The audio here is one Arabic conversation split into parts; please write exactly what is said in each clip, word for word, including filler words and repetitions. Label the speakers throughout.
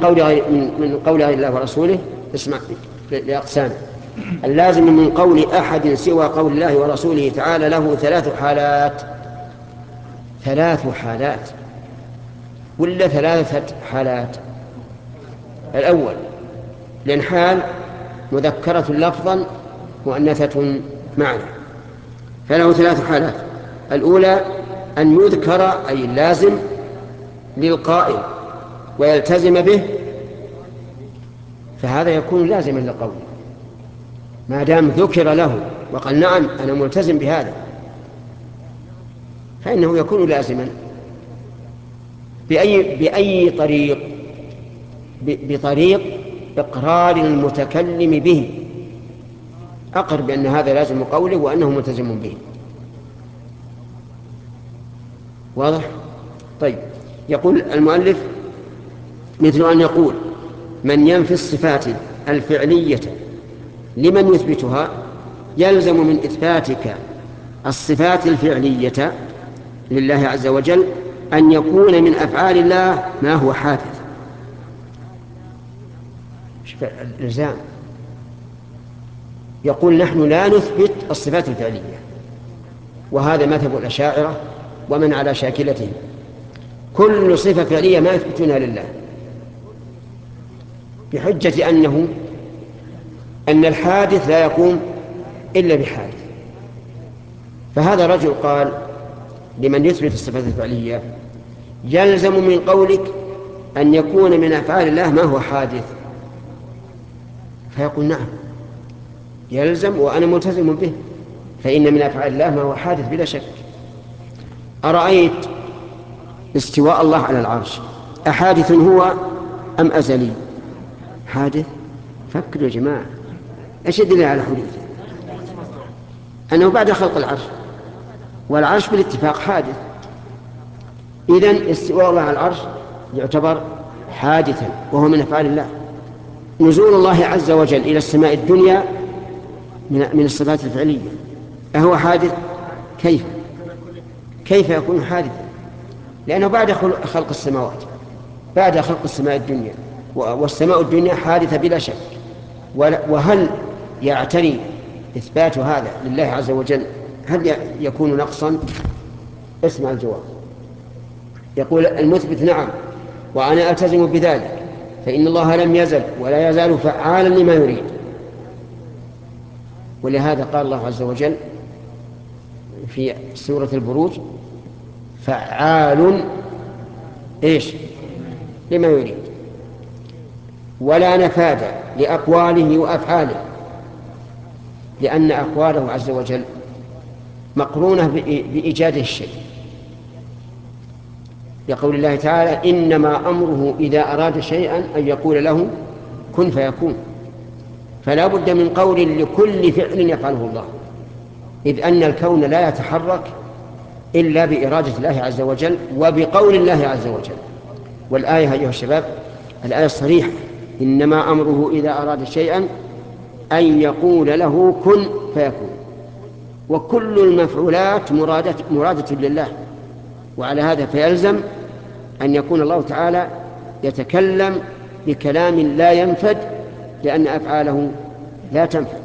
Speaker 1: قول غير من, من قول غير الله ورسوله اسمع لأقسام. اللازم من قول أحد سوى قول الله ورسوله تعالى له ثلاث حالات. ثلاث حالات ولا ثلاثة حالات؟ الأول لأن حال مذكرة لفظا مؤنثة معنى، فله ثلاث حالات. الأولى أن يذكر أي اللازم للقائل ويلتزم به، فهذا يكون لازما للقول ما دام ذكر له وقال نعم أنا ملتزم بهذا، فإنه يكون لازما. بأي, بأي طريق؟ بطريق إقرار المتكلم به، أقر بأن هذا لازم قوله وأنه ملتزم به. واضح؟ طيب، يقول المؤلف مثل أن يقول من ينفي الصفات الفعلية لمن يثبتها يلزم من إثباتك الصفات الفعلية لله عز وجل أن يكون من أفعال الله ما هو حادث. الإلزام يقول نحن لا نثبت الصفات الفعلية، وهذا مذهب الأشاعرة ومن على شاكلتهم، كل صفة فعلية ما يثبتونها لله بحجة أنه أن الحادث لا يقوم إلا بحادث. فهذا رجل قال لمن يثبت الصفات الفعلية يلزم من قولك أن يكون من أفعال الله ما هو حادث، فيقول نعم يلزم وأنا ملتزم به، فإن من أفعال الله ما هو حادث بلا شك. أرأيت استواء الله على العرش أحادث هو أم أزلي؟ حادث. فكروا يا جماعة، ايش يدل على حدوثه؟ أنه بعد خلق العرش، والعرش بالاتفاق حادث. إذن استواء الله على العرش يعتبر حادثا وهو من أفعال الله. نزول الله عز وجل إلى السماء الدنيا من الصفات الفعلية، أهو حادث؟ كيف كيف يكون حادثا؟ لأنه بعد خلق السماوات، بعد خلق السماء الدنيا، والسماء الدنيا حادثة بلا شك. وهل يعتري إثبات هذا لله عز وجل هل يكون نقصا؟ اسمع الجواب. يقول المثبت نعم وأنا ألتزم بذلك، فإن الله لم يزل ولا يزال فعالا لما يريد. ولهذا قال الله عز وجل في سورة البروج فعال إيش لما يريد، ولا نفاذ لأقواله وأفعاله، لأن أقواله عز وجل مقرونة بإيجاد الشيء، لقول الله تعالى إنما أمره إذا أراد شيئا أن يقول له كن فيكون. فلا بد من قول لكل فعل يفعله الله، إذ أن الكون لا يتحرك إلا بإرادة الله عز وجل وبقول الله عز وجل. والآية أيها الشباب الآية الصريحة إنما أمره إذا أراد شيئا أن يقول له كن فيكون، وكل المفعولات مرادة, مرادة لله. وعلى هذا فيلزم أن يكون الله تعالى يتكلم بكلام لا ينفد، لأن أفعاله لا تنفد.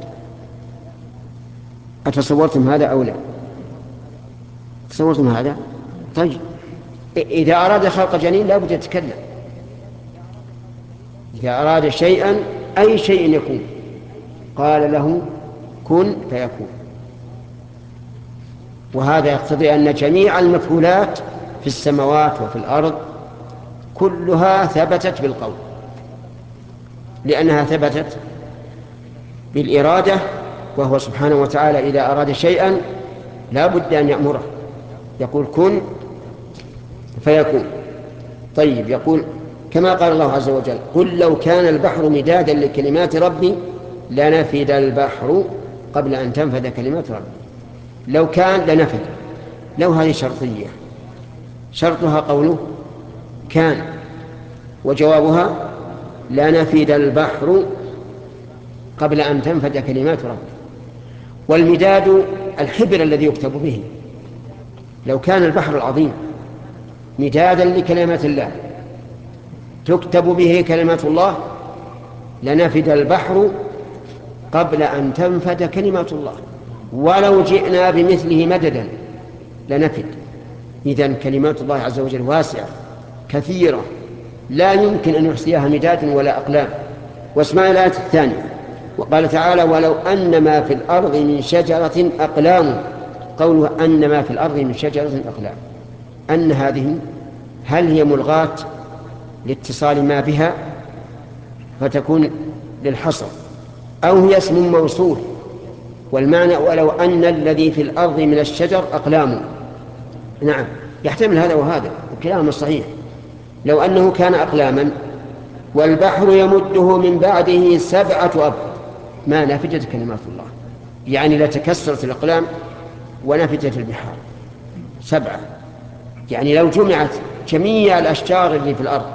Speaker 1: أتصورتم هذا أو لا؟ تصورتم هذا؟ طيب، إذا أراد خلق جنين لا بد يتكلم. إذا أراد شيئا أي شيء يكون قال له كن فيكون. وهذا يقتضي أن جميع المفعولات في السماوات وفي الأرض كلها ثبتت بالقول، لأنها ثبتت بالإرادة، وهو سبحانه وتعالى إذا أراد شيئا لا بد أن يأمره، يقول كن فيكون. طيب، يقول كما قال الله عز وجل قل لو كان البحر مدادا لكلمات ربي لنفد البحر قبل أن تنفد كلمات ربي. لو كان لنفد، لو هذه شرطية، شرطها قوله كان، وجوابها لنفد البحر قبل أن تنفد كلمات ربي. والمداد الحبر الذي يكتب به. لو كان البحر العظيم مدادا لكلمات الله تكتب به كلمات الله لنفد البحر قبل أن تنفد كلمات الله ولو جئنا بمثله مددا لنفد. إذن كلمات الله عز وجل واسعة كثيرة لا يمكن أن يحصيها مداد ولا أقلام. واسمع الآية الثانية، وقال تعالى ولو أن ما في الأرض من شجرة أقلام. قوله أن ما في الأرض من شجرة أقلام، أن هذه هل هي ملغاة لاتصال ما بها فتكون للحصر، أو هي اسم موصول؟ والمعنى ولو أن الذي في الأرض من الشجر أقلام. نعم يحتمل هذا وهذا، وكلاهما صحيح. لو أنه كان أقلاما والبحر يمده من بعده سبعة أبحر ما نفجت كلمات الله، يعني لتكسرت الأقلام ونفجت البحار. سبعة يعني لو جمعت جميع الأشجار اللي في الأرض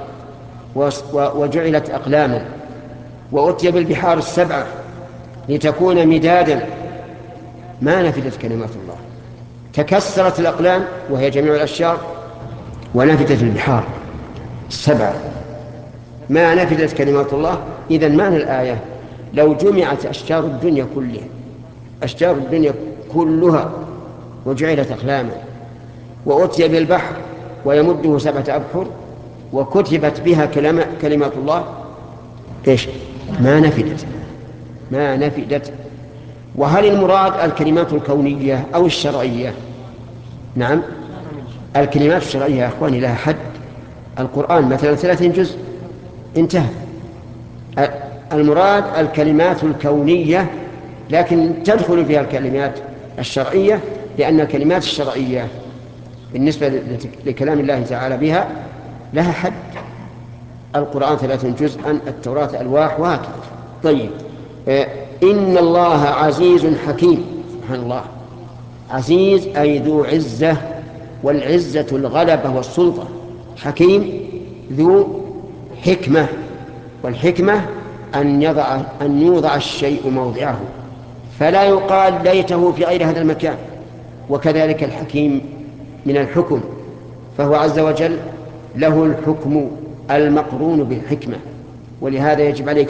Speaker 1: وجعلت أقلاما وأتي بالبحار السبعة لتكون مدادا ما نفدت كلمات الله. تكسرت الأقلام وهي جميع الأشجار ونفدت البحار السبعة ما نفدت كلمات الله. إذن معنى الآية لو جمعت أشجار الدنيا كلها أشجار الدنيا كلها وجعلت أقلاما وأتي بالبحر ويمده سبعة أبحر وكتبت بها كلمات الله إيش؟ ما نفدت ما نفدت. وهل المراد الكلمات الكونية أو الشرعية؟ نعم الكلمات الشرعية يا أخواني لها حد. القرآن مثلا ثلاثين جزء انتهى. المراد الكلمات الكونية، لكن تدخل فيها الكلمات الشرعية، لأن الكلمات الشرعية بالنسبة لكلام الله تعالى بها لها حد. القرآن ثلاثين جزءا، التوراة ألواح، وهكذا. طيب إن الله عزيز حكيم. سبحان الله، عزيز أي ذو عزة، والعزة الغلبة والسلطة. حكيم ذو حكمة، والحكمة أن يضع, أن يوضع الشيء موضعه فلا يقال ليته في غير هذا المكان. وكذلك الحكيم من الحكم، فهو عز وجل له الحكم المقرون بالحكمة. ولهذا يجب عليك